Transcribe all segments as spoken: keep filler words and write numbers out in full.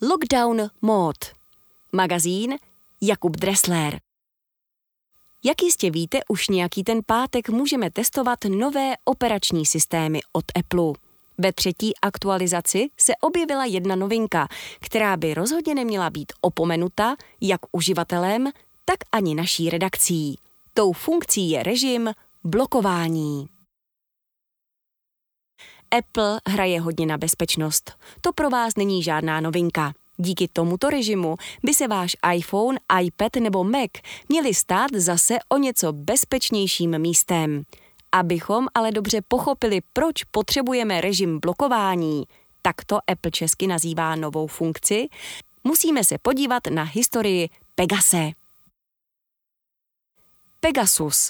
Lockdown Mode. Magazín Jakub Dressler. Jak jistě víte, už nějaký ten pátek můžeme testovat nové operační systémy od Apple. Ve třetí aktualizaci se objevila jedna novinka, která by rozhodně neměla být opomenuta jak uživatelem, tak ani naší redakcí. Tou funkcí je režim blokování. Apple hraje hodně na bezpečnost. To pro vás není žádná novinka. Díky tomuto režimu by se váš iPhone, iPad nebo Mac měli stát zase o něco bezpečnějším místem. Abychom ale dobře pochopili, proč potřebujeme režim blokování, tak to Apple česky nazývá novou funkci, musíme se podívat na historii Pegase. Pegasus.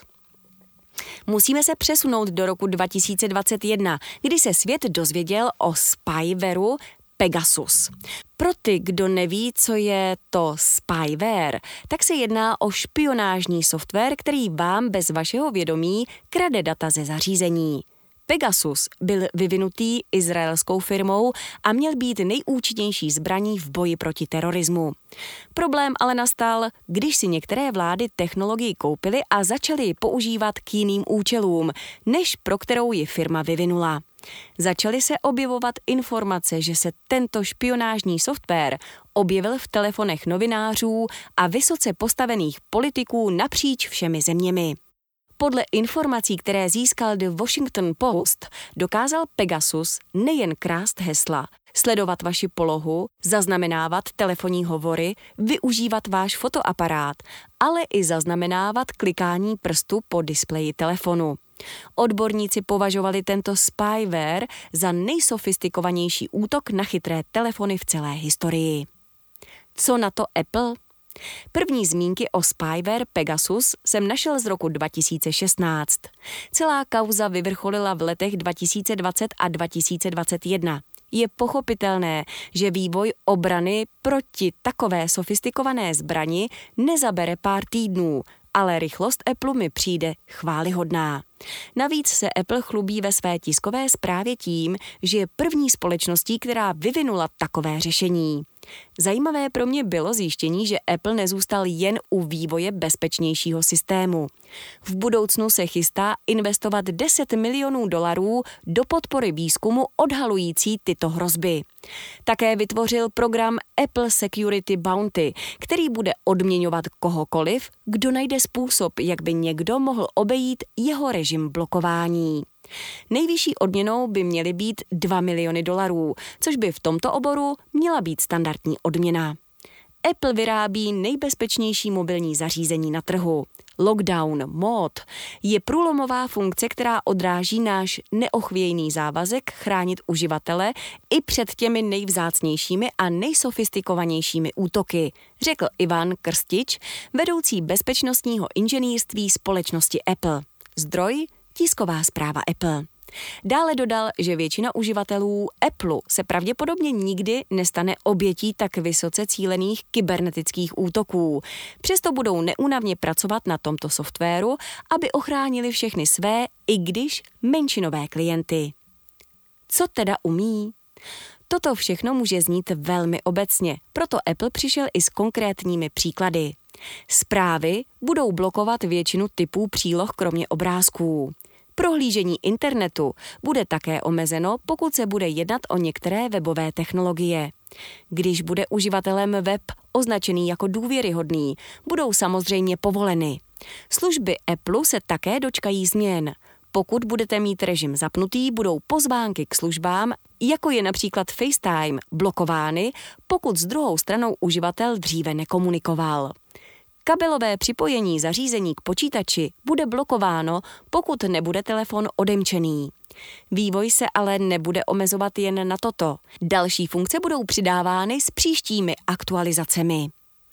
Musíme se přesunout do roku dva tisíce dvacet jedna, kdy se svět dozvěděl o spywareu Pegasus. Pro ty, kdo neví, co je to spyware, tak se jedná o špionážní software, který vám bez vašeho vědomí krade data ze zařízení. Pegasus byl vyvinutý izraelskou firmou a měl být nejúčinnější zbraní v boji proti terorismu. Problém ale nastal, když si některé vlády technologii koupily a začaly ji používat k jiným účelům, než pro kterou ji firma vyvinula. Začaly se objevovat informace, že se tento špionážní software objevil v telefonech novinářů a vysoce postavených politiků napříč všemi zeměmi. Podle informací, které získal The Washington Post, dokázal Pegasus nejen krást hesla, sledovat vaši polohu, zaznamenávat telefonní hovory, využívat váš fotoaparát, ale i zaznamenávat klikání prstu po displeji telefonu. Odborníci považovali tento spyware za nejsofistikovanější útok na chytré telefony v celé historii. Co na to Apple? První zmínky o spyware Pegasus jsem našel z roku dva tisíce šestnáct. Celá kauza vyvrcholila v letech dva tisíce dvacet a dva tisíce dvacet jedna. Je pochopitelné, že vývoj obrany proti takové sofistikované zbrani nezabere pár týdnů, ale rychlost Apple mi přijde chvályhodná. Navíc se Apple chlubí ve své tiskové zprávě tím, že je první společností, která vyvinula takové řešení. Zajímavé pro mě bylo zjištění, že Apple nezůstal jen u vývoje bezpečnějšího systému. V budoucnu se chystá investovat deset milionů dolarů do podpory výzkumu odhalující tyto hrozby. Také vytvořil program Apple Security Bounty, který bude odměňovat kohokoliv, kdo najde způsob, jak by někdo mohl obejít jeho režim blokování. Nejvyšší odměnou by měly být dva miliony dolarů, což by v tomto oboru měla být standardní odměna. Apple vyrábí nejbezpečnější mobilní zařízení na trhu. Lockdown Mode je průlomová funkce, která odráží náš neochvějný závazek chránit uživatele i před těmi nejvzácnějšími a nejsofistikovanějšími útoky, řekl Ivan Krstič, vedoucí bezpečnostního inženýrství společnosti Apple. Zdroj tisková zpráva Apple. Dále dodal, že většina uživatelů Apple se pravděpodobně nikdy nestane obětí tak vysoce cílených kybernetických útoků. Přesto budou neúnavně pracovat na tomto softwaru, aby ochránili všechny své, i když menšinové klienty. Co teda umí? Toto všechno může znít velmi obecně, proto Apple přišel i s konkrétními příklady. Zprávy budou blokovat většinu typů příloh kromě obrázků. Prohlížení internetu bude také omezeno, pokud se bude jednat o některé webové technologie. Když bude uživatelem web označený jako důvěryhodný, budou samozřejmě povoleny. Služby Apple se také dočkají změn. Pokud budete mít režim zapnutý, budou pozvánky k službám, jako je například FaceTime, blokovány, pokud s druhou stranou uživatel dříve nekomunikoval. Kabelové připojení zařízení k počítači bude blokováno, pokud nebude telefon odemčený. Vývoj se ale nebude omezovat jen na toto. Další funkce budou přidávány s příštími aktualizacemi.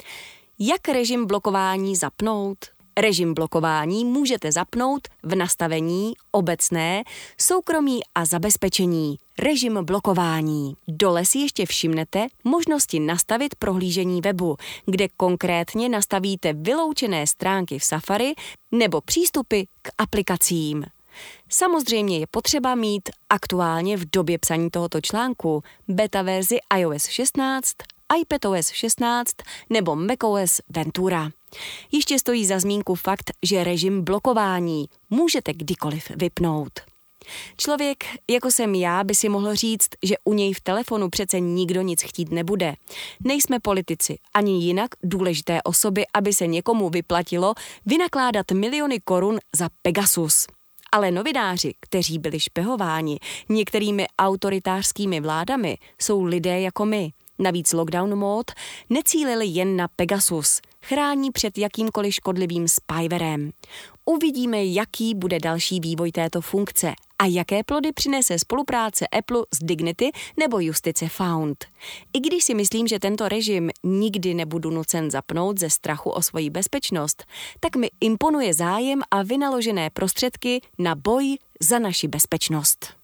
Jak režim blokování zapnout? Režim blokování můžete zapnout v nastavení obecné, soukromí a zabezpečení. Režim blokování. Dole si ještě všimnete možnosti nastavit prohlížení webu, kde konkrétně nastavíte vyloučené stránky v Safari nebo přístupy k aplikacím. Samozřejmě je potřeba mít aktuálně v době psaní tohoto článku beta verzi iOS šestnáct iPadOS šestnáct nebo macOS Ventura. Ještě stojí za zmínku fakt, že režim blokování můžete kdykoliv vypnout. Člověk, jako jsem já, by si mohl říct, že u něj v telefonu přece nikdo nic chtít nebude. Nejsme politici, ani jinak důležité osoby, aby se někomu vyplatilo vynakládat miliony korun za Pegasus. Ale novináři, kteří byli špehováni některými autoritářskými vládami, jsou lidé jako my. Navíc lockdown mód necílili jen na Pegasus, chrání před jakýmkoliv škodlivým spywarem. Uvidíme, jaký bude další vývoj této funkce a jaké plody přinese spolupráce Apple s Dignity nebo Justice Found. I když si myslím, že tento režim nikdy nebudu nucen zapnout ze strachu o svoji bezpečnost, tak mi imponuje zájem a vynaložené prostředky na boj za naši bezpečnost.